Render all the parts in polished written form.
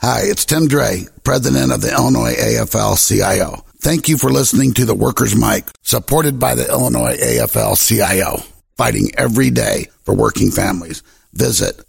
Hi, it's Tim Dre, president of the Illinois AFL-CIO. Thank you for listening to the Workers' Mic, supported by the Illinois AFL-CIO, fighting every day for working families. Visit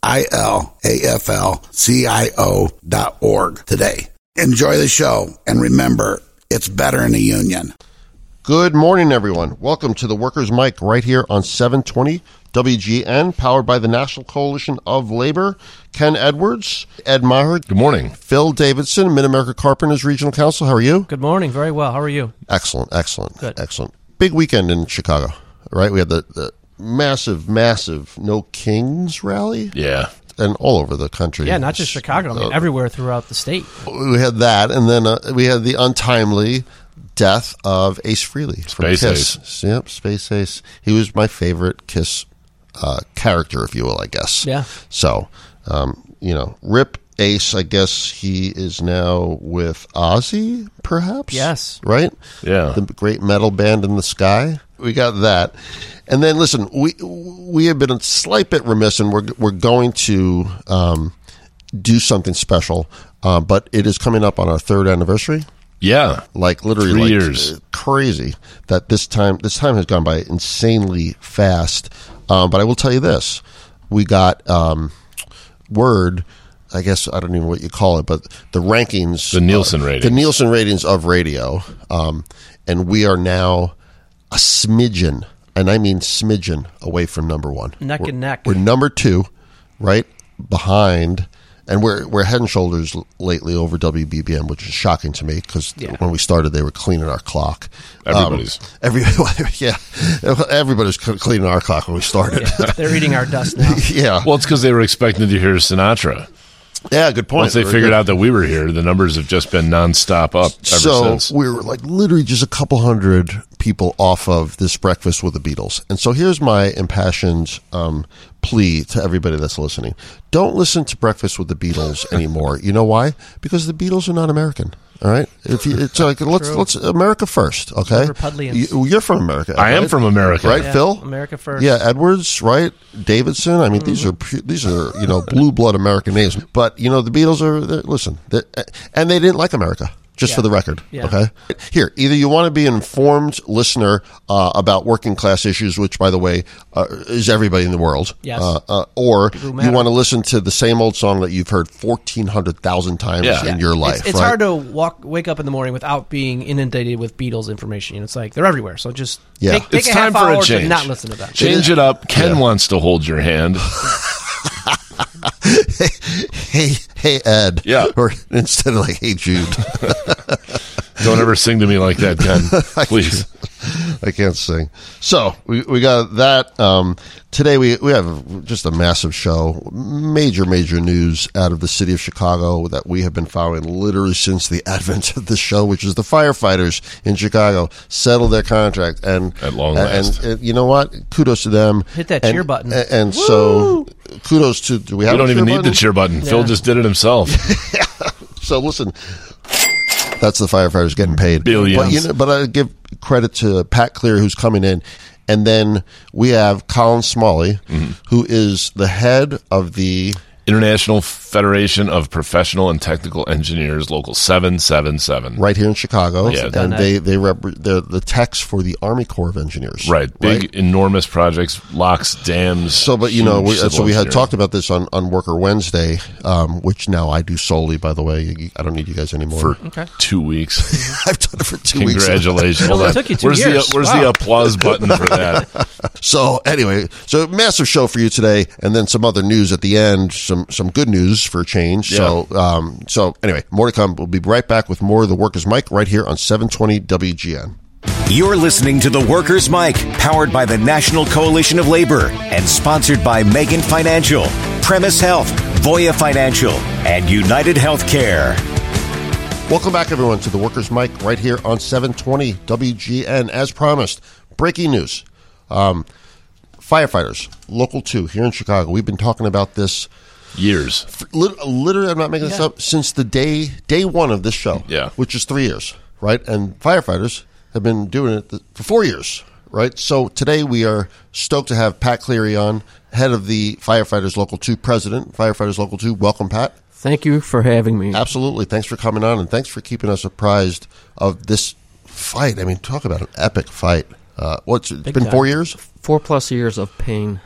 ilaflcio.org today. Enjoy the show, and remember, it's better in a union. Good morning, everyone. Welcome to the Workers' Mic right here on 720 WGN, powered by the National Coalition of Labor. Ken Edwards, Ed Maher. Good morning. Phil Davidson, Mid-America Carpenters Regional Council. How are you? Good morning. Very well. How are you? Excellent. Good. Excellent. Big weekend in Chicago, right? We had the massive No Kings rally. Yeah. And all over the country. Yeah, not just Chicago. I mean, everywhere throughout the state. We had that, and then we had the untimely death of Ace Frehley from Space Kiss. Ace. Yep, Space Ace. He was my favorite Kiss character, if you will, I guess. Yeah. So, rip Ace. I guess he is now with Ozzy, perhaps? Yes. Right? Yeah. The great metal band in the sky. We got that. And then, listen, we have been a slight bit remiss, and we're going to do something special, but it is coming up on our 3rd anniversary. Yeah. Like literally 3 years. Crazy that this time has gone by insanely fast. But I will tell you this. We got word, I guess, I don't even know what you call it, but the rankings. The Nielsen ratings. The Nielsen ratings of radio. And we are now a smidgen, and I mean smidgen, away from number 1. Neck and neck. We're number 2, right behind. And we're head and shoulders lately over WBBM, which is shocking to me because when we started, they were cleaning our clock. Everybody's cleaning our clock when we started. Yeah, they're eating our dust now. Yeah. Well, it's because they were expecting to hear Sinatra. Yeah, good point. Once they figured out that we were here, the numbers have just been nonstop up ever since. So we were like literally just a couple hundred people off of this Breakfast with the Beatles. And so here's my impassioned plea to everybody that's listening. Don't listen to Breakfast with the Beatles anymore. You know why? Because the Beatles are not American. All right, it's like let's America first, okay? You're from America. I am from America, right? Yeah, Phil, America first. Yeah, Edwards, right? Davidson. I mean, these are blue blood American names. But the Beatles and they didn't like America. Just for the record, okay? Here, either you want to be an informed listener about working class issues, which, by the way, is everybody in the world, or you want to listen to the same old song that you've heard 1,400,000 times in your life. It's hard to wake up in the morning without being inundated with Beatles information. It's like they're everywhere. So just take it's a time half for hour a change. to not listen to that. Change it up. Ken wants to hold your hand. Hey Ed. Yeah. Or instead of like, hey Jude. Don't ever sing to me like that, Ken. Please. I can't sing. So we got that. Today we have just a massive show. Major news out of the city of Chicago that we have been following literally since the advent of the show, which is the firefighters in Chicago settled their contract. And at long last. And you know what? Kudos to them. Hit that cheer button. And so kudos to, do we have We don't even need button? the cheer button. Yeah. Phil just did it himself. So listen, that's the firefighters getting paid. Billions. But I give credit to Pat Clear, who's coming in. And then we have Colin Smalley, who is the head of the International Federation of Professional and Technical Engineers, Local 777. right here in Chicago. Yeah. And they're the techs for the Army Corps of Engineers. Right. Big, enormous projects, locks, dams. So, but we had talked about this on Worker Wednesday, which now I do solely, by the way. I don't need you guys anymore. For 2 weeks. I've done it for 2 weeks. Congratulations. Well, it took you 2 years. Where's the applause button for that? So anyway, massive show for you today, and then some other news at the end, some good news for a change. Yeah. So anyway, more to come. We'll be right back with more of the Workers' Mic right here on 720 WGN. You're listening to the Workers' Mic, powered by the National Coalition of Labor and sponsored by Megan Financial, Premise Health, Voya Financial, and United Healthcare. Welcome back, everyone, to the Workers' Mic right here on 720 WGN. As promised, breaking news. Firefighters, Local 2 here in Chicago. We've been talking about this years. Literally, I'm not making this up, since the day one of this show, which is 3 years, right? And firefighters have been doing it for 4 years, right? So today we are stoked to have Pat Cleary on, head of the Firefighters Local 2, president, Firefighters Local 2. Welcome, Pat. Thank you for having me. Absolutely. Thanks for coming on, and thanks for keeping us apprised of this fight. I mean, talk about an epic fight. It's been 4 years? 4+ years of pain.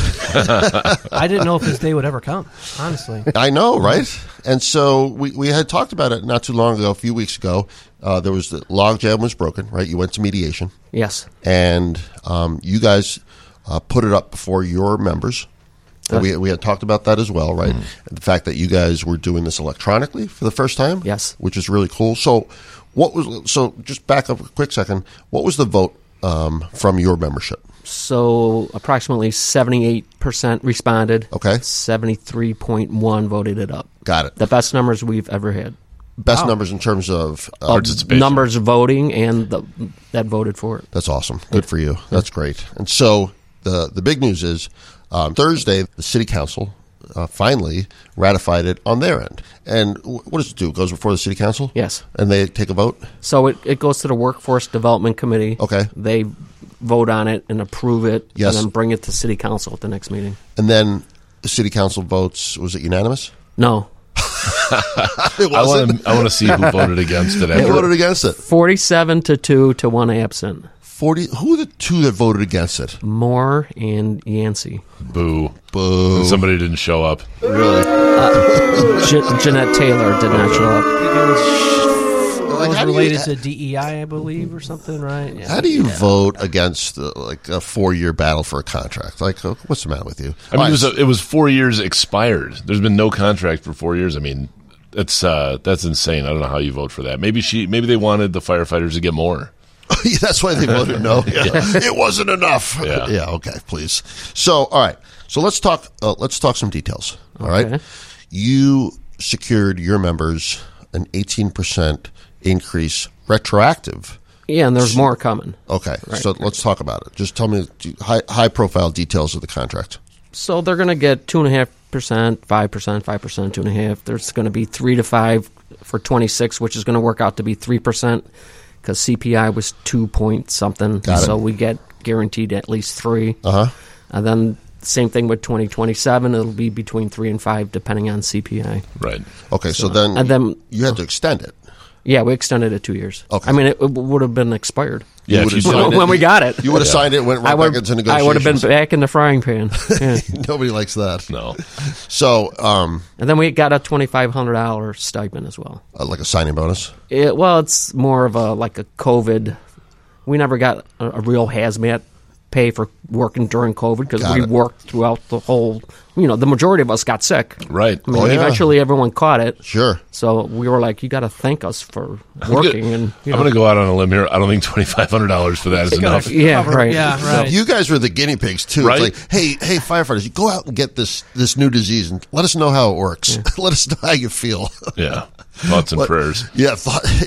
I didn't know if this day would ever come, honestly. I know, right? And so we had talked about it not too long ago, a few weeks ago. There was the logjam was broken, right? You went to mediation. Yes. And you guys put it up before your members. We had talked about that as well, right? Mm-hmm. The fact that you guys were doing this electronically for the first time. Yes. Which is really cool. So just back up a quick second. What was the vote from your membership? So approximately 78% responded. Okay. 73.1 voted it up. Got it. The best numbers we've ever had. Best numbers in terms of participation. Numbers voting and that voted for it. That's awesome. Good for you. That's great. And so the big news is Thursday, the city council finally ratified it on their end. And what does it do? It goes before the city council? Yes. And they take a vote? So it goes to the Workforce Development Committee. Okay. They vote on it and approve it. Yes. And then bring it to city council at the next meeting. And then the city council votes, was it unanimous? No. It wasn't? I want to see who voted against it. Who voted against it? 47-2 to 1 absent. 40. Who are the two that voted against it? Moore and Yancey. Boo. Boo. Somebody didn't show up. Really? Jeanette Taylor did not show up. It was related to DEI, I believe, or something, right? Yeah. How do you vote against a 4-year battle for a contract? What's the matter with you? I mean, it was 4 years expired. There's been no contract for 4 years. I mean, that's insane. I don't know how you vote for that. Maybe they wanted the firefighters to get more. That's why they voted no. Yeah. It wasn't enough. Yeah. Okay. Please. So, all right. So let's talk. Let's talk some details. All right. You secured your members an 18% increase retroactive. Yeah, and there's more coming. Okay. Right. So let's talk about it. Just tell me high profile details of the contract. So they're going to get 2.5%, 5%, 5%, 2.5%. There's going to be 3 to 5 for 26, which is going to work out to be 3%. Because CPI was 2 point something, so we get guaranteed at least 3. And then same thing with 2027; it'll be between 3 and 5, depending on CPI. Right. Okay. So then you had to extend it. Yeah, we extended it 2 years. Okay. I mean, it would have been expired. Yeah, when we got it. You would have signed it, went right back into negotiations. I would have been back in the frying pan. Yeah. Nobody likes that. No. So, and then we got a $2,500 stipend as well. Like a signing bonus? It's more of a COVID. We never got a real hazmat pay for working during COVID because we worked throughout the whole. The majority of us got sick. Right. I mean, eventually everyone caught it. Sure. So we were like, you got to thank us for working. I'm going to go out on a limb here. I don't think $2,500 for that is enough. Yeah, right. Yeah, right. You guys were the guinea pigs too. Right? It's like, hey, firefighters, you go out and get this new disease and let us know how it works. Yeah. Let us know how you feel. Yeah. Thoughts and prayers. Yeah.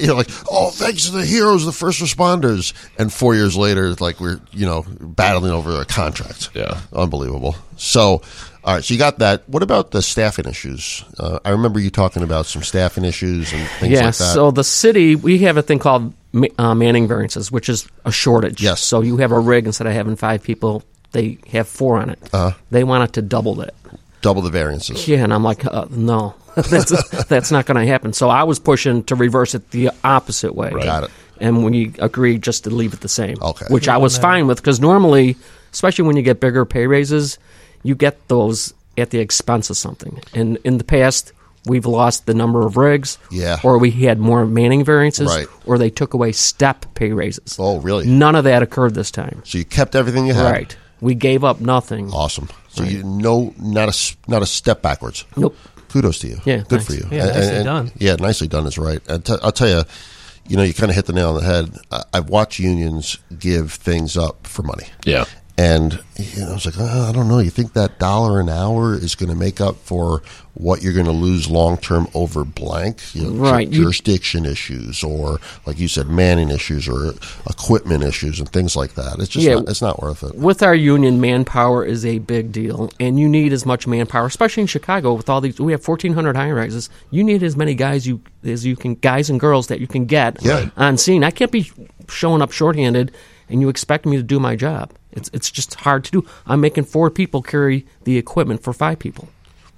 Thanks to the heroes, the first responders. And 4 years later, we're, battling over a contract. Yeah. Unbelievable. So, all right, so you got that. What about the staffing issues? I remember you talking about some staffing issues and things like that. So the city, we have a thing called manning variances, which is a shortage. Yes. So you have a rig, instead of having 5 people, they have 4 on it. They want it to double that. Double the variances. Yeah, and I'm like, no, that's not going to happen. So I was pushing to reverse it the opposite way. Right. Got it. And when you agreed just to leave it the same, which Yeah, I was fine with, because normally, especially when you get bigger pay raises, you get those at the expense of something. And in the past, we've lost the number of rigs, or we had more manning variances, or they took away step pay raises. Oh, really? None of that occurred this time. So you kept everything you had. Right. We gave up nothing. Awesome. So not a step backwards. Nope. Kudos to you. Yeah, good thanks. for you. Yeah, nicely done. Yeah, nicely done is right. I'll tell you, you kind of hit the nail on the head. I've watched unions give things up for money. Yeah. And I was like, I don't know. You think that $1 an hour is going to make up for what you're going to lose long term over blank? Right. Jurisdiction issues, or like you said, manning issues, or equipment issues, and things like that. It's just it's not worth it. With our union, manpower is a big deal, and you need as much manpower, especially in Chicago. With all these, we have 1,400 high rises. You need as many guys as you can, guys and girls that you can get on scene. I can't be showing up shorthanded, and you expect me to do my job. It's just hard to do. I'm making 4 people carry the equipment for 5 people.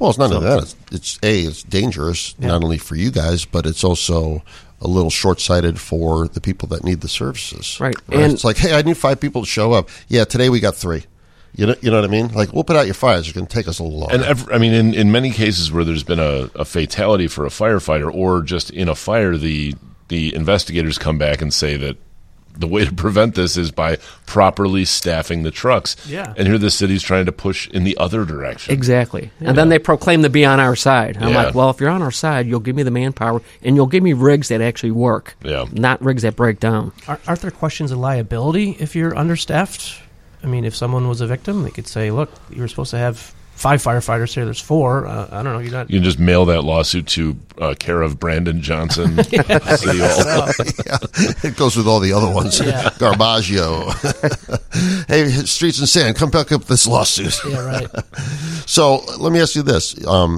Well, it's not only that. It's dangerous, not only for you guys, but it's also a little short-sighted for the people that need the services. Right. And it's like, hey, I need 5 people to show up. Yeah, today we got 3. You know what I mean? Like, we'll put out your fires. It's going to take us a little longer. And in many cases where there's been a fatality for a firefighter, or just in a fire, the investigators come back and say that the way to prevent this is by properly staffing the trucks. Yeah. And here the city's trying to push in the other direction. Exactly. And then they proclaim to be on our side. I'm like, well, if you're on our side, you'll give me the manpower, and you'll give me rigs that actually work, not rigs that break down. Aren't there questions of liability if you're understaffed? I mean, if someone was a victim, they could say, look, you were supposed to have 5 firefighters here. There's 4. I don't know. You're not. You can just mail that lawsuit to care of Brandon Johnson, City Hall. It goes with all the other ones. Garbaggio. Hey, Streets and Sand, come back up this lawsuit. Yeah, right. So let me ask you this.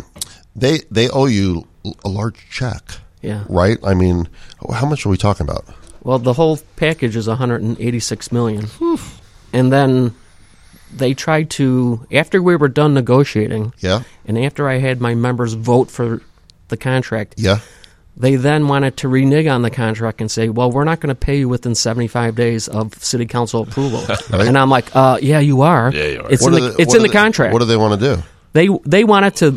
They owe you a large check. Yeah. Right? I mean, how much are we talking about? Well, the whole package is $186 million. And then they tried to, after we were done negotiating, and after I had my members vote for the contract, they then wanted to renege on the contract and say, well, we're not going to pay you within 75 days of city council approval. Right. And I'm like, yeah, you are. Yeah, you are. It's in the contract. What do they want to do? They wanted to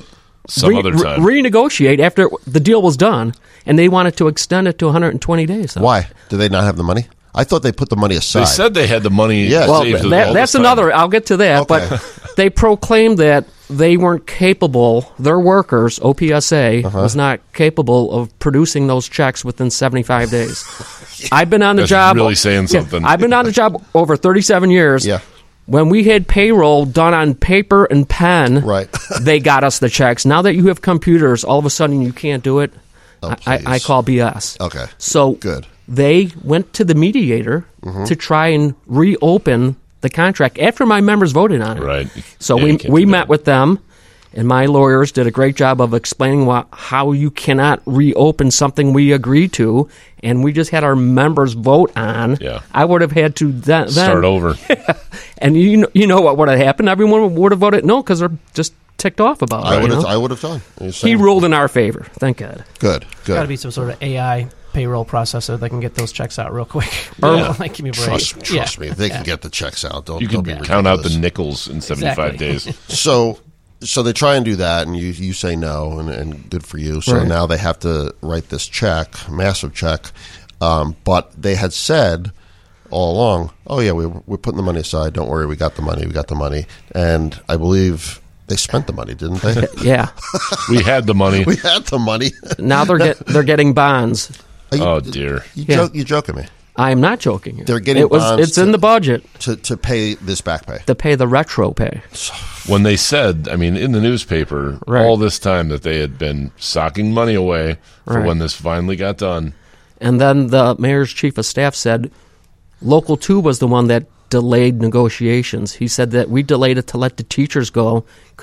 renegotiate after the deal was done, and they wanted to extend it to 120 days. So. Why? Do they not have the money? I thought they put the money aside. They said they had the money. Yes. Well, that's another. I'll get to that. Okay. But they proclaimed that they weren't capable, their workers, OPSA, was not capable of producing those checks within 75 days. I've been on the job. Really saying something. I've been on the job over 37 years. Yeah. When we had payroll done on paper and pen, they got us the checks. Now that you have computers, all of a sudden you can't do it. I call BS. Okay. So good. They went to the mediator to try and reopen the contract after my members voted on it. Right. So we met with them, and my lawyers did a great job of explaining how you cannot reopen something we agreed to, and we just had our members vote on. Yeah. I would have had to then start over. And you know what would have happened? Everyone would have voted no because they're just ticked off about it. I would have done. He ruled in our favor. Thank God. Good. Got to be some sort of AI payroll processor that can get those checks out real quick. Like, give me a break. Trust me, they can get the checks out. You can count out the nickels in 75 days. So they try and do that, and you say no, and good for you. So now they have to write this check, massive check. But they had said all along, oh yeah, we're putting the money aside. Don't worry, we got the money. And I believe they spent the money, didn't they? Yeah. We had the money. We had the money. Now they're getting bonds. Oh dear! You joking me? I am not joking. They're getting bonds. It's in the budget to pay this back pay. To pay the retro pay. When they said, I mean, in the newspaper all this time that they had been socking money away for when this finally got done. And then the mayor's chief of staff said, Local 2 was the one that delayed negotiations. He said that we delayed it to let the teachers go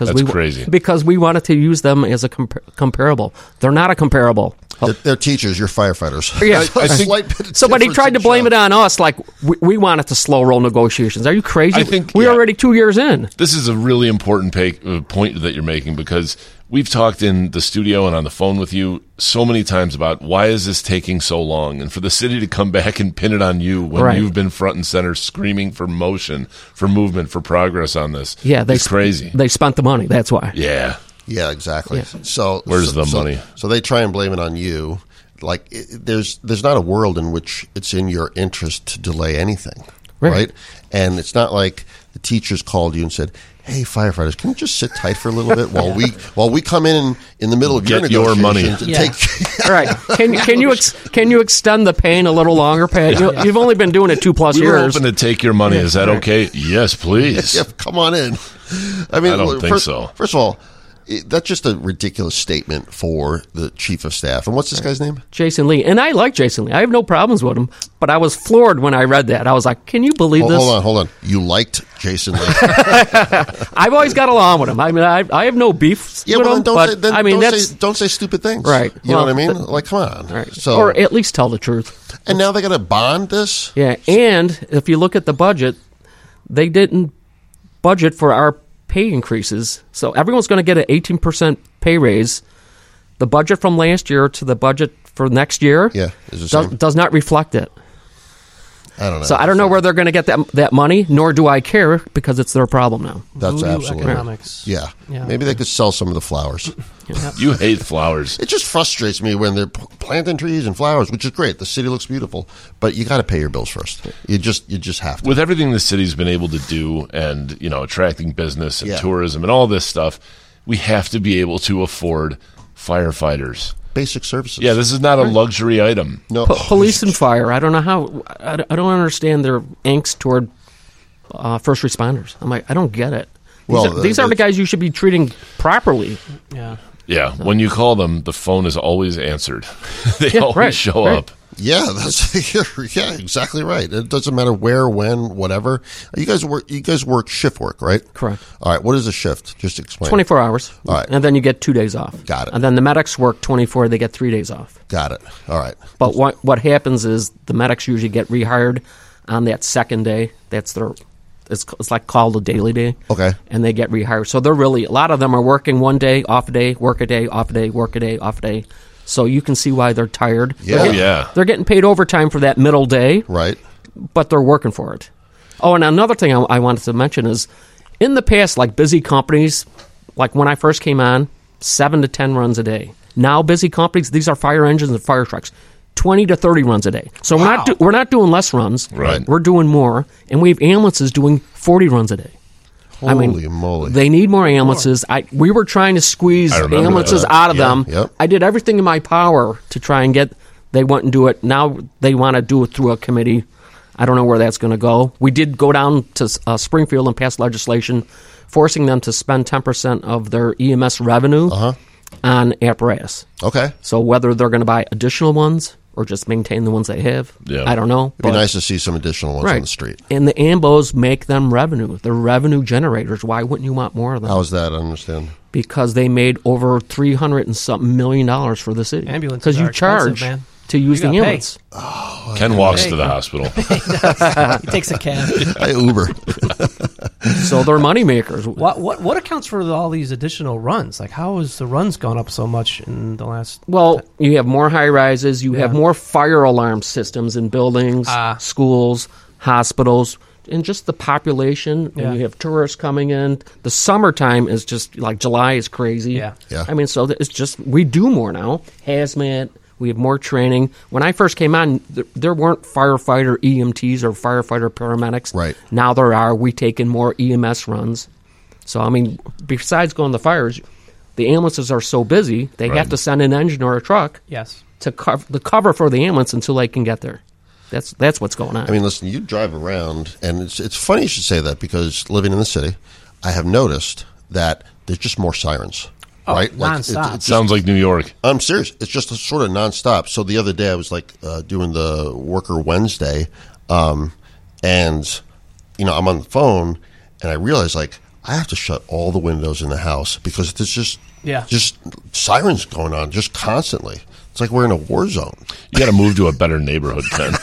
because we wanted to use them as a comparable. They're not a comparable. They're teachers. You're firefighters. Yeah. I think somebody tried to blame it on us, like we wanted to slow roll negotiations. Are you crazy? I think we're already 2 years in. This is a really important point that you're making, because we've talked in the studio and on the phone with you so many times about why is this taking so long, and for the city to come back and pin it on you when you've been front and center screaming for motion, for movement, for progress on this. Yeah, it's crazy. They spent the money. That's why. Yeah, exactly. Yeah. So where's the money? So they try and blame it on you. Like there's not a world in which it's in your interest to delay anything, right? And it's not like the teachers called you and said, "Hey, firefighters, can you just sit tight for a little bit while we come in the middle of get your money?" And take All right. Can you extend the pain a little longer, Pat? You've only been doing it 2+ years. We're hoping to take your money. Is that okay? Yes, please. Yeah, come on in. I mean, I don't think so. First of all, that's just a ridiculous statement for the chief of staff. And what's this guy's name? Jason Lee. And I like Jason Lee. I have no problems with him. But I was floored when I read that. I was like, can you believe this? Hold on. You liked Jason Lee. I've always got along with him. I mean, I have no beef with him. Don't say stupid things. Right. You know what I mean? Like, come on. Right. So, or at least tell the truth. And now they got to bond this? Yeah. And if you look at the budget, they didn't budget for our pay increases. So everyone's going to get an 18% pay raise. The budget from last year to the budget for next year does not reflect it. I don't know. So I don't know where they're going to get that money, nor do I care, because it's their problem now. That's Voodoo absolutely economics. Yeah. Maybe they could sell some of the flowers. You hate flowers. It just frustrates me when they're planting trees and flowers, which is great. The city looks beautiful, but you got to pay your bills first. You just have to. With everything the city's been able to do, and attracting business and tourism and all this stuff, we have to be able to afford firefighters. Basic services. Yeah, this is not a luxury item. No, police and fire. I don't know how. I don't understand their angst toward first responders. I'm like, I don't get it. These are the guys you should be treating properly. Yeah. When you call them, the phone is always answered. They always show up. Yeah, yeah, exactly right. It doesn't matter where, when, whatever. You guys work shift work, right? Correct. All right. What is a shift? Just explain. 24 hours. All right. And then you get 2 days off. Got it. And then the medics work 24. They get 3 days off. Got it. All right. But what happens is the medics usually get rehired on that second day. That's their. It's like called a daily day. Okay. And they get rehired. So they're really, a lot of them are working 1 day, off a day, work a day, off a day, work a day, off a day. So you can see why they're tired. Yeah. They're getting paid overtime for that middle day. Right. But they're working for it. Oh, and another thing I wanted to mention is, in the past, like busy companies, like when I first came on, 7 to 10 runs a day. Now busy companies, these are fire engines and fire trucks, 20 to 30 runs a day. So we're not doing less runs. Right. We're doing more. And we have ambulances doing 40 runs a day. Holy moly. They need more ambulances. We were trying to squeeze ambulances out of them. Yep. I did everything in my power to try and they wouldn't do it. Now they want to do it through a committee. I don't know where that's going to go. We did go down to Springfield and pass legislation forcing them to spend 10% of their EMS revenue on apparatus. Okay. So whether they're going to buy additional ones or just maintain the ones they have, I don't know. It'd be nice to see some additional ones on the street. And the AMBOs make them revenue. They're revenue generators. Why wouldn't you want more of them? How's that? I understand. Because they made over $300 and something million for the city. Ambulances because you charge man. To use the ambulance. Ken walks to the hospital. He takes a cab. I Uber. So they're money makers. What accounts for all these additional runs? Like, how has the runs gone up so much in the last? Well, you have more high rises. You have more fire alarm systems in buildings, schools, hospitals, and just the population. Yeah. And you have tourists coming in. The summertime is just like July is crazy. Yeah. I mean, so it's just we do more now. Hazmat. We have more training. When I first came on, there weren't firefighter EMTs or firefighter paramedics. Right. Now there are. We take in more EMS runs. So, I mean, besides going to fires, the ambulances are so busy, they have to send an engine or a truck to cover for the ambulance until they can get there. That's what's going on. I mean, listen, you drive around, and it's funny you should say that, because living in the city, I have noticed that there's just more sirens. Right, nonstop. It sounds like New York. I'm serious. It's just a sort of nonstop. So the other day, I was doing the Worker Wednesday, and I'm on the phone, and I realized I have to shut all the windows in the house because there's just sirens going on just constantly. It's like we're in a war zone. You got to move to a better neighborhood, Ken.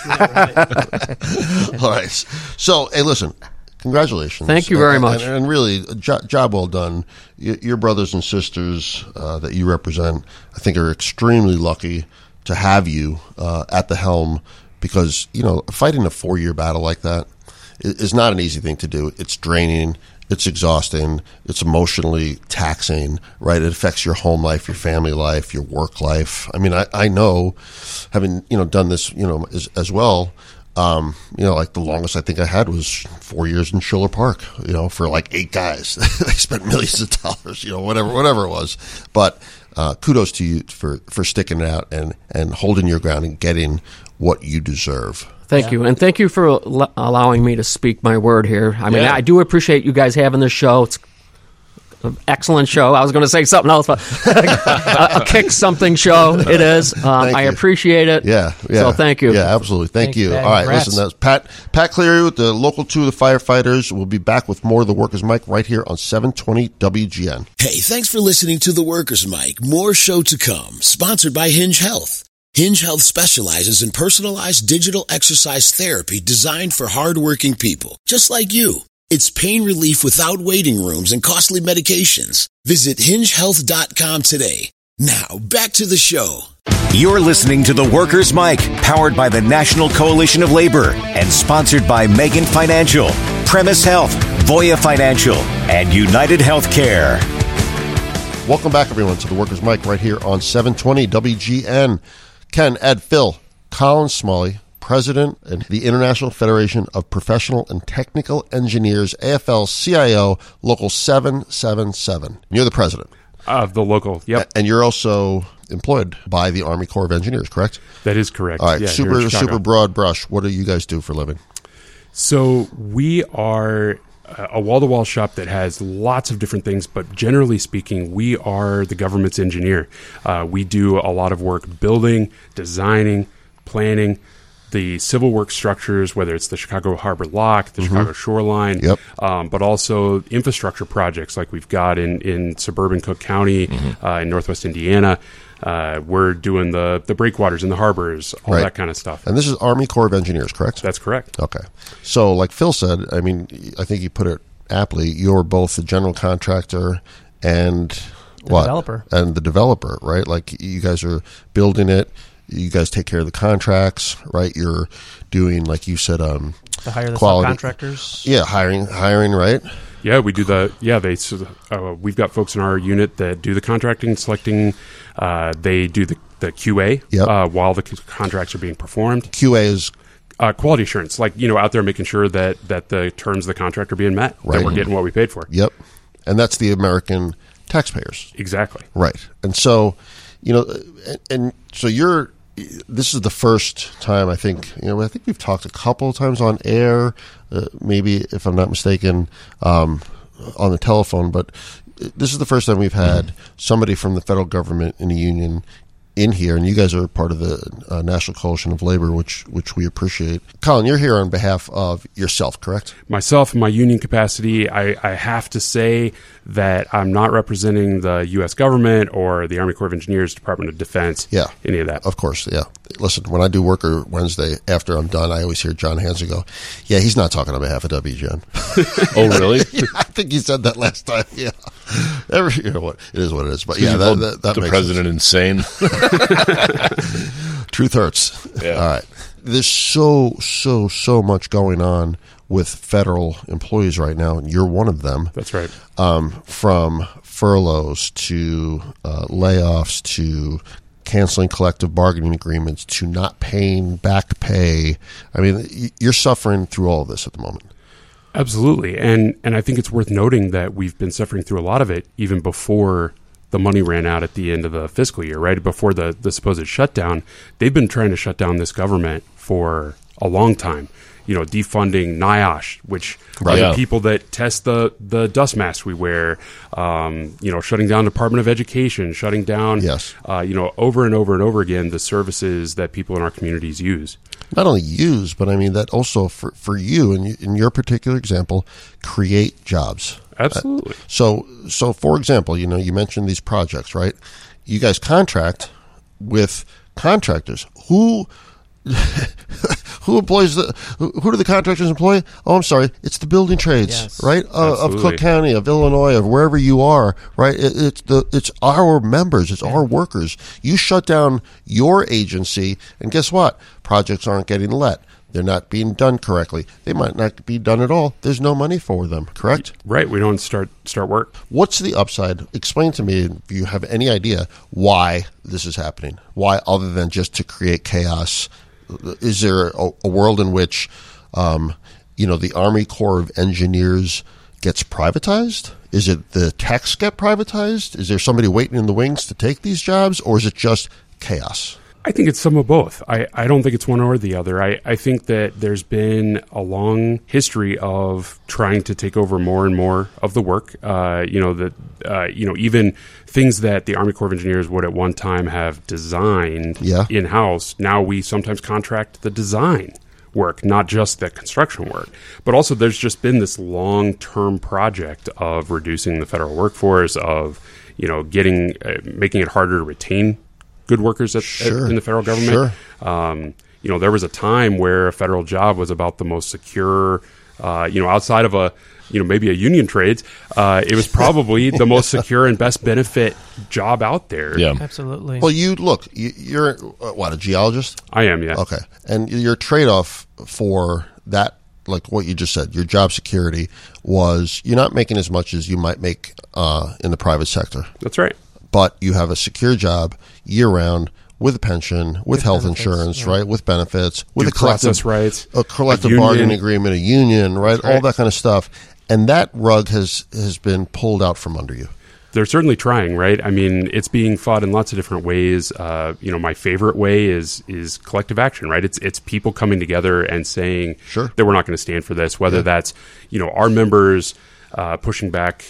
All right. So, hey, listen. Congratulations. Thank you very much. And really, job well done. Your brothers and sisters that you represent, I think, are extremely lucky to have you at the helm, because, fighting a 4-year battle like that is not an easy thing to do. It's draining. It's exhausting. It's emotionally taxing, right? It affects your home life, your family life, your work life. I mean, I know, having, done this, as well, the longest I think I had was 4 years in Schiller Park, for 8 guys. They spent millions of dollars, whatever it was. But kudos to you for sticking it out and holding your ground and getting what you deserve. Thank you. And thank you for allowing me to speak my word here. I mean, I do appreciate you guys having this show. It's an excellent show. I was going to say something else, but a kick-something show it is. I appreciate it. Yeah. So thank you. Yeah, absolutely. Thank you. Pat. All right, Congrats. listen, that's Pat Cleary with the Local 2 of the Firefighters. We'll be back with more of the Workers' Mic right here on 720 WGN. Hey, thanks for listening to the Workers' Mic. More show to come. Sponsored by Hinge Health. Hinge Health specializes in personalized digital exercise therapy designed for hardworking people, just like you. It's pain relief without waiting rooms and costly medications. Visit hingehealth.com today. Now, back to the show. You're listening to The Workers' Mic, powered by the National Coalition of Labor and sponsored by Megan Financial, Premise Health, Voya Financial, and United Healthcare. Welcome back, everyone, to The Workers' Mic right here on 720 WGN. Ken, Ed, Phil, Colin Smalley, President of the International Federation of Professional and Technical Engineers, AFL-CIO, Local 777. You're the president. Of the local, yep. And you're also employed by the Army Corps of Engineers, correct? That is correct. All right, super broad brush. What do you guys do for a living? So we are a wall-to-wall shop that has lots of different things, but generally speaking, we are the government's engineer. We do a lot of work building, designing, planning, the civil work structures, whether it's the Chicago Harbor Lock, the Chicago Shoreline, but also infrastructure projects like we've got in suburban Cook County, in Northwest Indiana. We're doing the breakwaters in the harbors, all that kind of stuff. And this is Army Corps of Engineers, correct? That's correct. Okay. So like Phil said, I mean, I think you put it aptly, you're both the general contractor and developer. And the developer, right? Like you guys are building it. You guys take care of the contracts, right? You're doing, like you said, to hire the quality subcontractors. Yeah, hiring, right? Yeah, we do we've got folks in our unit that do the contracting, selecting. They do the QA while the contracts are being performed. QA is quality assurance, like out there making sure that the terms of the contract are being met, that we're getting what we paid for. Yep, and that's the American taxpayers. Exactly. Right, and so and so this is the first time I think we've talked a couple of times on air, maybe if I'm not mistaken, on the telephone. But this is the first time we've had somebody from the federal government in a union in here, and you guys are part of the National Coalition of Labor, which we appreciate. Colin, you're here on behalf of yourself, correct? Myself, in my union capacity, I have to say that I'm not representing the U.S. government or the Army Corps of Engineers, Department of Defense, any of that. Of course, yeah. Listen, when I do Worker Wednesday, after I'm done, I always hear John Hansen go, yeah, he's not talking on behalf of WGN. Oh, really? Yeah, I think he said that last time, yeah. What, it is what it is. But yeah, that the makes president sense. Insane. Truth hurts. Yeah. All right. There's so much going on with federal employees right now, and you're one of them. That's right. From furloughs to layoffs to canceling collective bargaining agreements to not paying back pay. I mean, you're suffering through all of this at the moment. Absolutely. And I think it's worth noting that we've been suffering through a lot of it even before the money ran out at the end of the fiscal year, right? Before the supposed shutdown. They've been trying to shut down this government for a long time. Defunding NIOSH, which are the people that test the dust masks we wear, shutting down Department of Education, shutting down, over and over and over again, the services that people in our communities use. Not only use, but I mean that also for you, in your particular example, create jobs. Absolutely. So for example, you mentioned these projects, right? You guys contract with contractors. Who employs who do the contractors employ? Oh, I'm sorry. It's the building trades, right? Of Cook County, of Illinois, of wherever you are, right? It's our members. It's our workers. You shut down your agency, and guess what? Projects aren't getting let. They're not being done correctly. They might not be done at all. There's no money for them, correct? Right. We don't start work. What's the upside? Explain to me, if you have any idea, why this is happening. Why, other than just to create chaos? Is there a world in which, the Army Corps of Engineers gets privatized? Is it the techs get privatized? Is there somebody waiting in the wings to take these jobs, or is it just chaos? I think it's some of both. I don't think it's one or the other. I think that there's been a long history of trying to take over more and more of the work. Even things that the Army Corps of Engineers would at one time have designed in-house, now we sometimes contract the design work, not just the construction work. But also there's just been this long-term project of reducing the federal workforce, of making it harder to retain good workers in the federal government. There was a time where a federal job was about the most secure, Outside of maybe a union trades, it was probably the most secure and best benefit job out there. Yeah, absolutely. Well, you're a geologist? I am, yeah. Okay. And your trade-off for that, like what you just said, your job security was you're not making as much as you might make in the private sector. That's right. But you have a secure job year-round with a pension, with health insurance, right? With benefits, with a collective rights, a collective bargaining agreement, a union, right? All that kind of stuff. And that rug has been pulled out from under you. They're certainly trying, right? I mean, it's being fought in lots of different ways. My favorite way is collective action, right? It's people coming together and saying that we're not going to stand for this, whether that's, our members pushing back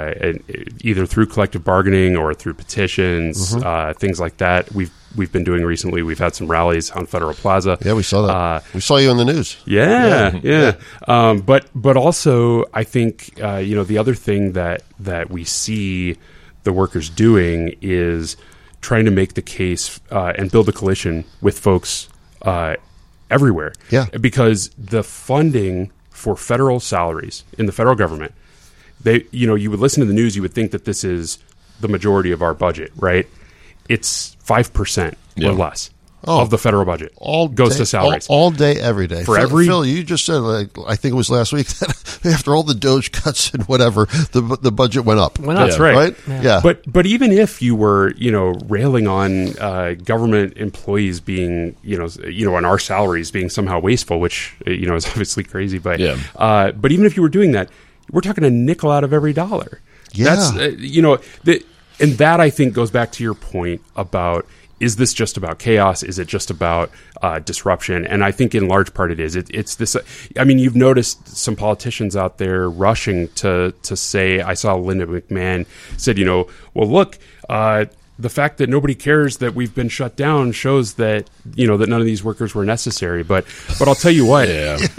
either through collective bargaining or through petitions, things like that. We've been doing recently. We've had some rallies on Federal Plaza. Yeah, we saw that. We saw you in the news. Yeah. But also, I think the other thing that we see the workers doing is trying to make the case and build a coalition with folks everywhere. Yeah, because the funding for federal salaries in the federal government, you would listen to the news, you would think that this is the majority of our budget, right? It's 5% or less of the federal budget goes to salaries. All day, every day. Phil, you just said, I think it was last week, that after all the Doge cuts and whatever, the budget went up. That's right. Yeah. But even if you were, railing on government employees being, on our salaries being somehow wasteful, which, is obviously crazy. But even if you were doing that, we're talking a nickel out of every dollar. Yeah. That's, and that, I think, goes back to your point about, is this just about chaos? Is it just about disruption? And I think in large part it is. It's this. You've noticed some politicians out there rushing to say, I saw Linda McMahon said, well, look, the fact that nobody cares that we've been shut down shows that, that none of these workers were necessary. But I'll tell you what,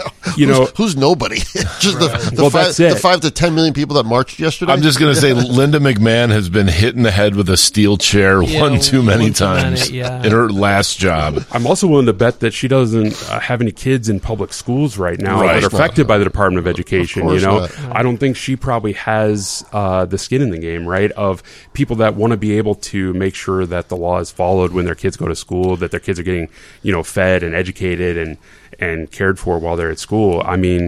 who's nobody? Just the 5 to 10 million people that marched yesterday. I'm just going to say Linda McMahon has been hit in the head with a steel chair one too many times in her last job. I'm also willing to bet that she doesn't have any kids in public schools right now that are affected by the Department of Education. I don't think she probably has the skin in the game, right? Of people that want to be able to make sure that the law is followed when their kids go to school, that their kids are getting, fed and educated and cared for while they're at school.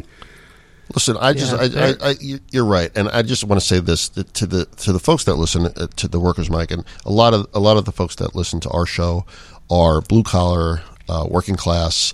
Listen, you're right, and I just want to say this to the folks that listen to the Workers' Mic, and a lot of the folks that listen to our show are blue collar, working class,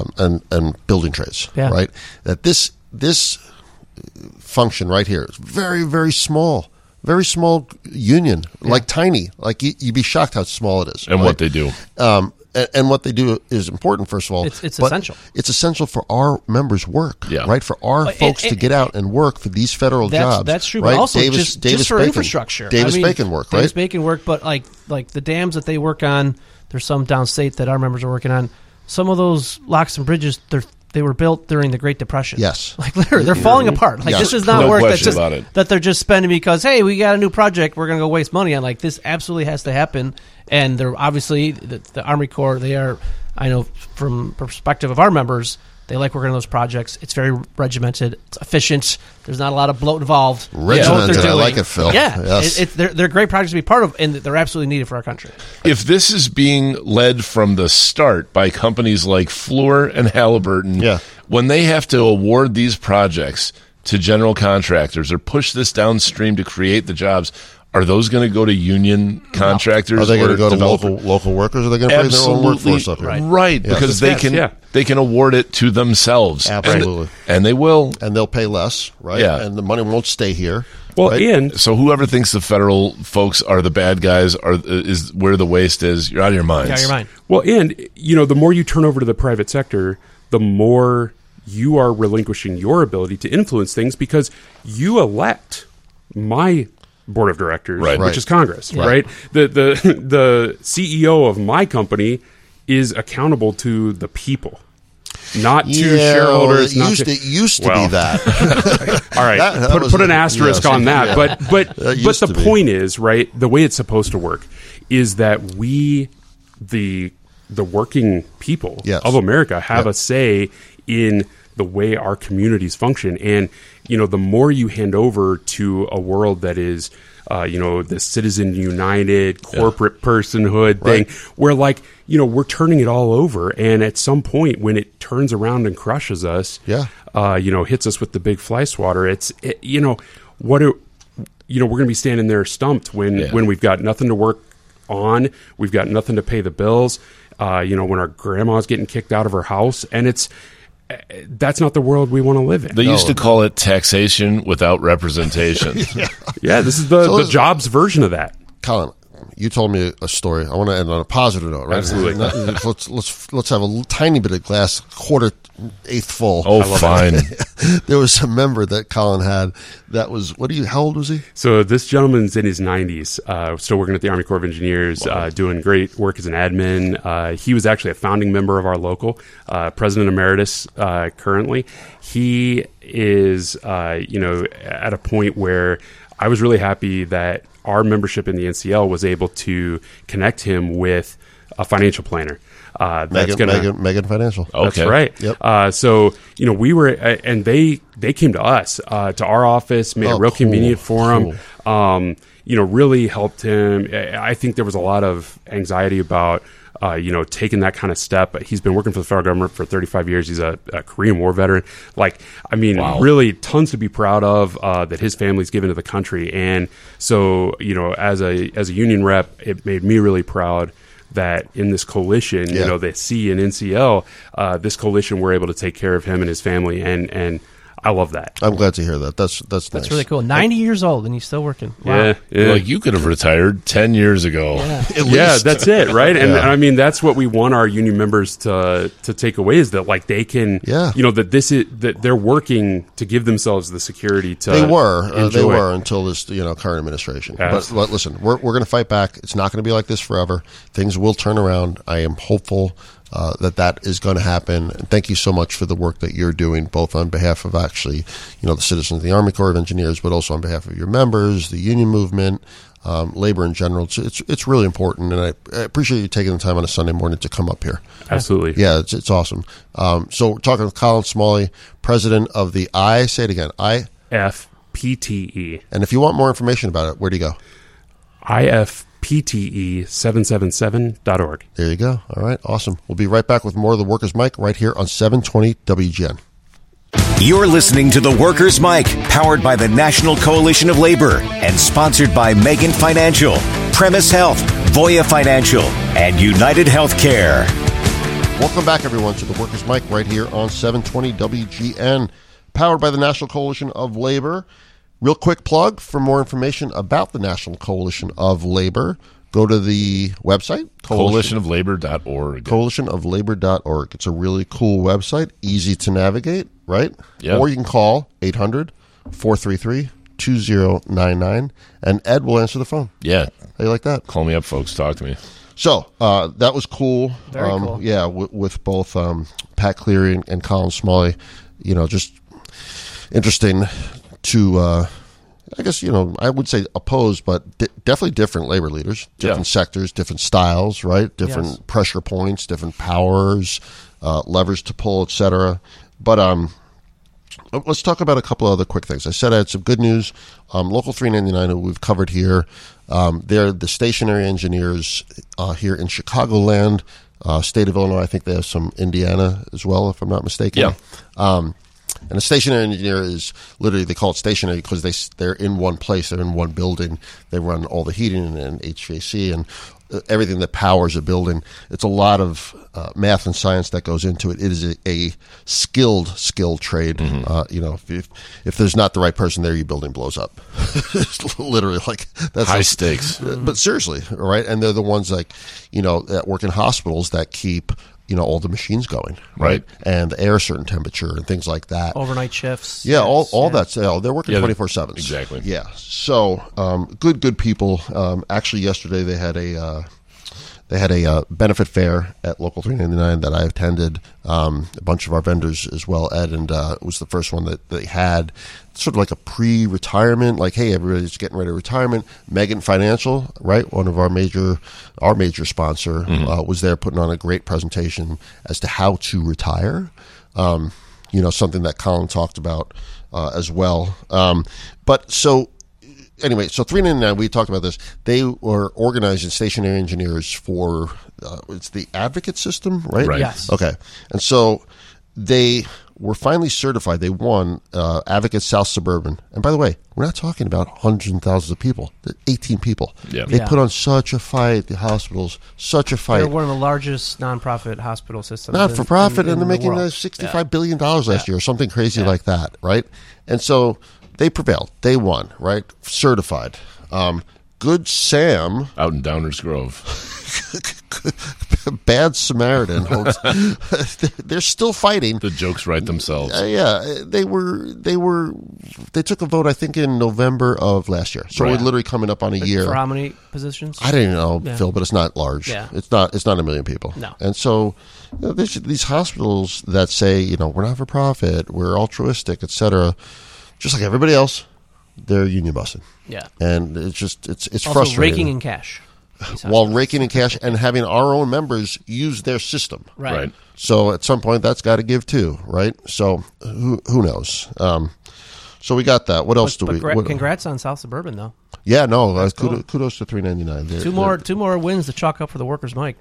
and building trades, right? That this function right here is very, very small. Very small union, like tiny. Like you'd be shocked how small it is. And what they do. And what they do is important, first of all. It's essential. It's essential for our members' work, right? For our folks to get out and work for these federal jobs. That's true, right? but also Davis just for Bacon, infrastructure. Davis Bacon work, right? Davis Bacon work, but like the dams that they work on, there's some downstate that our members are working on. Some of those locks and bridges, they were built during the Great Depression. Yes. Like they're falling apart. Like this is not work that they're just spending because, hey, we got a new project we're going to go waste money on. Like this absolutely has to happen. And they're obviously, the Army Corps, they are, I know from perspective of our members, they like working on those projects. It's very regimented. It's efficient. There's not a lot of bloat involved. Regimented. I like it, Phil. Yeah. Yes. They're great projects to be part of, and they're absolutely needed for our country. If this is being led from the start by companies like Fluor and Halliburton, when they have to award these projects to general contractors or push this downstream to create the jobs, are those going to go to union contractors? Are they going to go to local workers? Or are they going to bring their own workforce up here? Right, because they can award it to themselves. Absolutely. And they will. And they'll pay less, right? Yeah. And the money won't stay here. Well, right? and so whoever thinks the federal folks are the bad guys is where the waste is, you're out of your minds. Out of your mind. Well, and the more you turn over to the private sector, the more you are relinquishing your ability to influence things because you elect my board of directors, which is Congress, right? The CEO of my company is accountable to the people, not to shareholders. It used to be that. All right, put an asterisk on that. But the point is, right, the way it's supposed to work is that we, the working people of America, have a say in the way our communities function. And, the more you hand over to a world that is, the citizen united corporate personhood thing, where we're turning it all over. And at some point when it turns around and crushes us, hits us with the big fly swatter, we're going to be standing there stumped when we've got nothing to work on, we've got nothing to pay the bills, when our grandma's getting kicked out of her house, and that's not the world we want to live in. They used to call it taxation without representation. This is the jobs version of that. Colin, you told me a story. I want to end on a positive note, right? Absolutely. Let's have a tiny bit of glass, eighth full. Oh, fine. There was a member that Colin had that was, how old was he? So this gentleman's in his 90s, still working at the Army Corps of Engineers, doing great work as an admin. He was actually a founding member of our local, President Emeritus currently. He is, at a point where I was really happy that our membership in the NCL was able to connect him with a financial planner. Megan Financial. That's right. Yep. So, we were, and they came to us, to our office, made it real convenient for him. Cool. Really helped him. I think there was a lot of anxiety about, taking that kind of step. He's been working for the federal government for 35 years. He's a Korean War veteran. Really tons to be proud of, that his family's given to the country. And so, as a union rep, it made me really proud that in this coalition, the C and NCL, this coalition, we're able to take care of him and his family, and I love that. I'm glad to hear that. That's nice. Really cool. 90 years old and he's still working. Wow. Yeah. Like you could have retired 10 years ago. Yeah, at least. That's it, right? And I mean, that's what we want our union members to take away, is that they can, that they're working to give themselves the security to. They were until this current administration. But listen, we're going to fight back. It's not going to be like this forever. Things will turn around. I am hopeful that is going to happen. And thank you so much for the work that you're doing, both on behalf of actually, the citizens of the Army Corps of Engineers, but also on behalf of your members, the union movement, labor in general. It's really important, and I appreciate you taking the time on a Sunday morning to come up here. Absolutely. Yeah, it's awesome. So we're talking with Colin Smalley, president of the say it again, IFPTE. And if you want more information about it, where do you go? IFPTE777.org. There you go. All right. Awesome. We'll be right back with more of the Workers' Mic right here on 720 WGN. You're listening to the Workers' Mic, powered by the National Coalition of Labor and sponsored by Megan Financial, Premise Health, Voya Financial, and United Healthcare. Welcome back, everyone, to the Workers' Mic right here on 720 WGN, powered by the National Coalition of Labor. Real quick plug for more information about the National Coalition of Labor. Go to the website, coalitionoflabor.org. Coalitionoflabor.org. It's a really cool website, easy to navigate, right? Yeah. Or you can call 800-433-2099, and Ed will answer the phone. Yeah. How you like that? Call me up, folks. Talk to me. So that was cool. Very cool. Yeah, with both Pat Cleary and Colin Smalley. Just interesting to, I guess, I would say opposed, but definitely different labor leaders, different sectors, different styles, right? Different pressure points, different powers, levers to pull, etc. But let's talk about a couple of other quick things. I said I had some good news. Local 399, who we've covered here, they're the stationary engineers here in Chicagoland, state of Illinois. I think they have some Indiana as well, if I'm not mistaken. Yeah. And a stationary engineer is literally, they call it stationary because they're in one place, they're in one building. They run all the heating and HVAC and everything that powers a building. It's a lot of math and science that goes into it. It is a skilled trade. Mm-hmm. If there's not the right person there, your building blows up. It's literally that's high stakes. But seriously, right? And they're the ones that work in hospitals that keep all the machines going, right? And the air a certain temperature and things like that. Overnight shifts. Yeah, all that. They're working 24/7. Exactly. Yeah. So good people. Actually, yesterday they had a benefit fair at Local 399 that I attended. A bunch of our vendors as well, Ed, and it was the first one that they had. Sort of like a pre-retirement, like, hey, everybody's getting ready to retirement. Megan Financial, right, one of our major sponsor, was there putting on a great presentation as to how to retire. something that Colin talked about as well. But so anyway, so 399, we talked about this. They were organizing stationary engineers for it's the Advocate system, right? Right. Yes. Okay, and so they were finally certified. They won Advocate South Suburban. And by the way, we're not talking about hundreds and thousands of people. 18 people. Yeah. They put on such a fight, the hospitals, such a fight. They're one of the largest nonprofit hospital systems. Not for profit, and they're making the $65 billion last year or something crazy like that, right? And so they prevailed. They won, right? Certified. Good Sam. Out in Downers Grove. Bad Samaritan. They're still fighting. The jokes write themselves. They took a vote, I think, in November of last year. So we're literally coming up on a year. For how many positions? I didn't know, Phil, but it's not large. Yeah. It's not 1 million people. No. And so these hospitals that say, we're not for profit, we're altruistic, et cetera, just like everybody else, they're union busting. Yeah. And it's also frustrating. raking in cash. While raking in cash and having our own members use their system. Right. So at some point, that's got to give too, right? So who knows? So we got that. What else do we? Congrats on South Suburban, though. Yeah, no. Kudos to 399. Two more wins to chalk up for the Workers' Mike.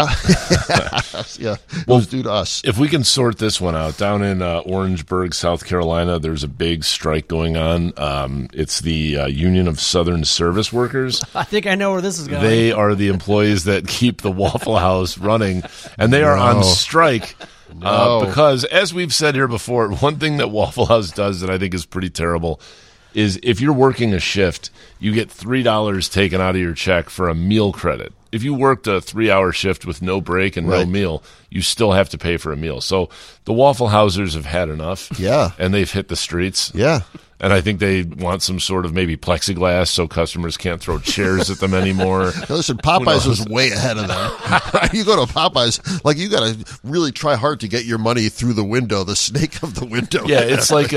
Yeah, well, due to us. If we can sort this one out, down in Orangeburg, South Carolina, there's a big strike going on. It's the Union of Southern Service Workers. I think I know where this is going. They are the employees that keep the Waffle House running, and they are on strike. Because, as we've said here before, one thing that Waffle House does that I think is pretty terrible is if you're working a shift, you get $3 taken out of your check for a meal credit. If you worked a 3-hour shift with no break and no meal, you still have to pay for a meal. So the Waffle Housers have had enough. Yeah. And they've hit the streets. Yeah. And I think they want some sort of maybe plexiglass so customers can't throw chairs at them anymore. Now listen, Popeyes was way ahead of that. You go to Popeyes, you got to really try hard to get your money through the window, the snake of the window. Yeah, it's like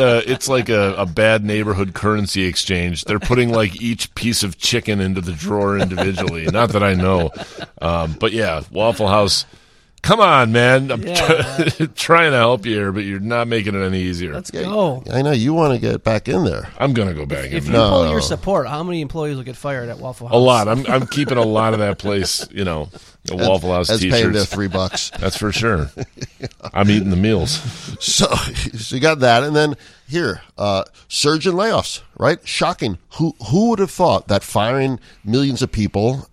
a bad neighborhood currency exchange. They're putting each piece of chicken into the drawer individually. Not that I know, but yeah, Waffle House. Come on, man. I'm trying to help you here, but you're not making it any easier. Let's go. I know. You want to get back in there. I'm going to go back in there. If you pull your support, how many employees will get fired at Waffle House? A lot. I'm keeping a lot of that place, the Waffle House T-shirts. T-shirts. Paying their $3. That's for sure. I'm eating the meals. So you got that. And then here, surge in layoffs, right? Shocking. Who would have thought that firing millions of people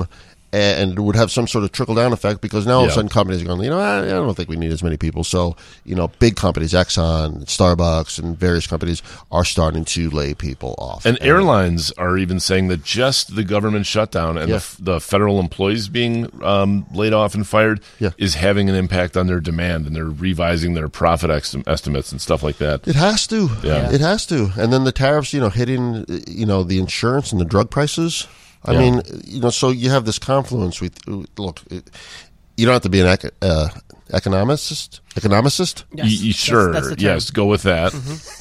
and would have some sort of trickle-down effect, because now all of a sudden companies are going, I don't think we need as many people. So, big companies, Exxon, Starbucks, and various companies are starting to lay people off. And airlines are even saying that just the government shutdown and the federal employees being laid off and fired is having an impact on their demand, and they're revising their profit estimates and stuff like that. It has to. Yeah. It has to. And then the tariffs, hitting, the insurance and the drug prices. I mean, so you have this confluence with, look, you don't have to be an economist. Yes. Sure. That's yes, go with that.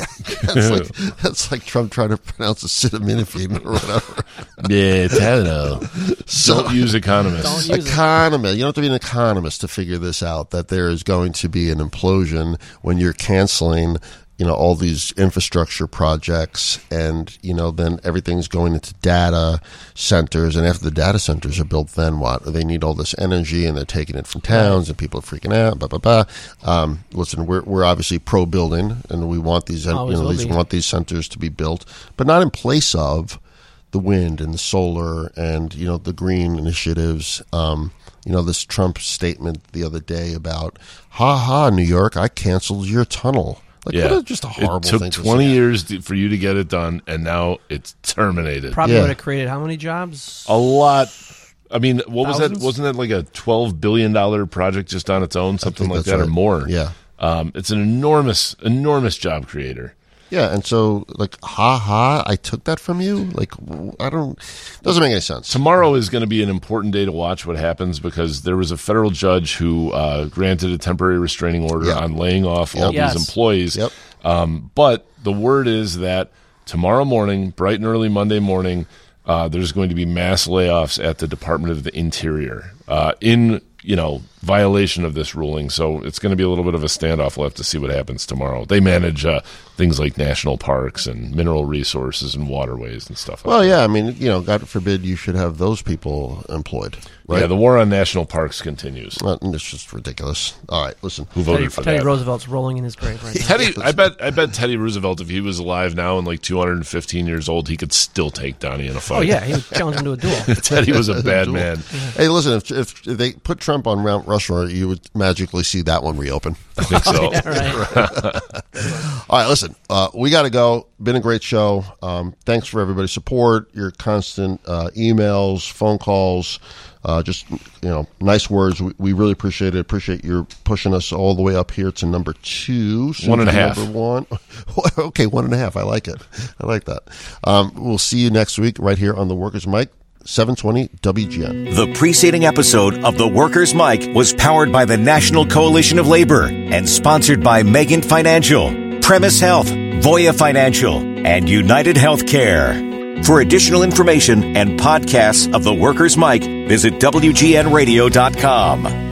Mm-hmm. that's like Trump trying to pronounce acetaminophen or whatever. Yeah, don't use economists. Economist. You don't have to be an economist to figure this out, that there is going to be an implosion when you're canceling all these infrastructure projects, and, then everything's going into data centers. And after the data centers are built, then what? They need all this energy, and they're taking it from towns, and people are freaking out, blah, blah, blah. Listen, we're obviously pro-building, and we want these, want these centers to be built, but not in place of the wind and the solar and, the green initiatives. This Trump statement the other day about, New York, I canceled your tunnel. Just a horrible thing. It took 20 years for you to get it done, and now it's terminated. Probably would have created how many jobs? A lot. I mean, what Thousands? was that? Wasn't that like a $12 billion project just on its own, something like that, or more? Yeah. It's an enormous job creator. Yeah, and so, I took that from you? Doesn't make any sense. Tomorrow is going to be an important day to watch what happens, because there was a federal judge who granted a temporary restraining order on laying off all these employees. Yep. But the word is that tomorrow morning, bright and early Monday morning, there's going to be mass layoffs at the Department of the Interior in violation of this ruling. So it's going to be a little bit of a standoff. We'll have to see what happens tomorrow. They manage things like national parks and mineral resources and waterways and stuff like that. Well, yeah, I mean, God forbid you should have those people employed. Right? Yeah, the war on national parks continues. It's just ridiculous. All right, listen. Who voted for that? Teddy Roosevelt's rolling in his grave right now. I bet Teddy Roosevelt, if he was alive now and like 215 years old, he could still take Donnie in a fight. Oh, yeah, he would challenge him to a duel. Teddy was a bad man. Hey, listen, if they put Trump on Mount Rushmore, you would magically see that one reopen. I think so. Yeah, right. All right, listen, we got to go. Been a great show. Thanks for everybody's support, your constant emails, phone calls, just nice words. We really appreciate it. Appreciate your pushing us all the way up here to number 2. 1.5. Number 1. Okay, 1.5. I like it. I like that. We'll see you next week right here on the Workers' Mic. 720 WGN. The preceding episode of The Workers' Mic was powered by the National Coalition of Labor and sponsored by Megan Financial, Premise Health, Voya Financial, and United Healthcare. For additional information and podcasts of The Workers' Mic, visit WGNradio.com.